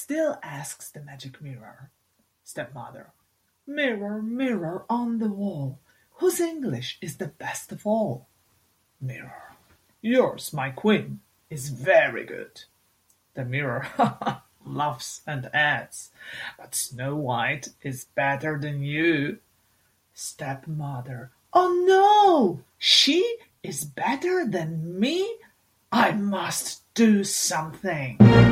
still asks the magic mirror. Stepmother: Mirror, mirror on the wall, whose English is the best of all? Mirror: Yours, my queen, is very good. The mirror laughs and adds, But Snow White is better than you. Stepmother: Oh no! She is better than me? I must do something.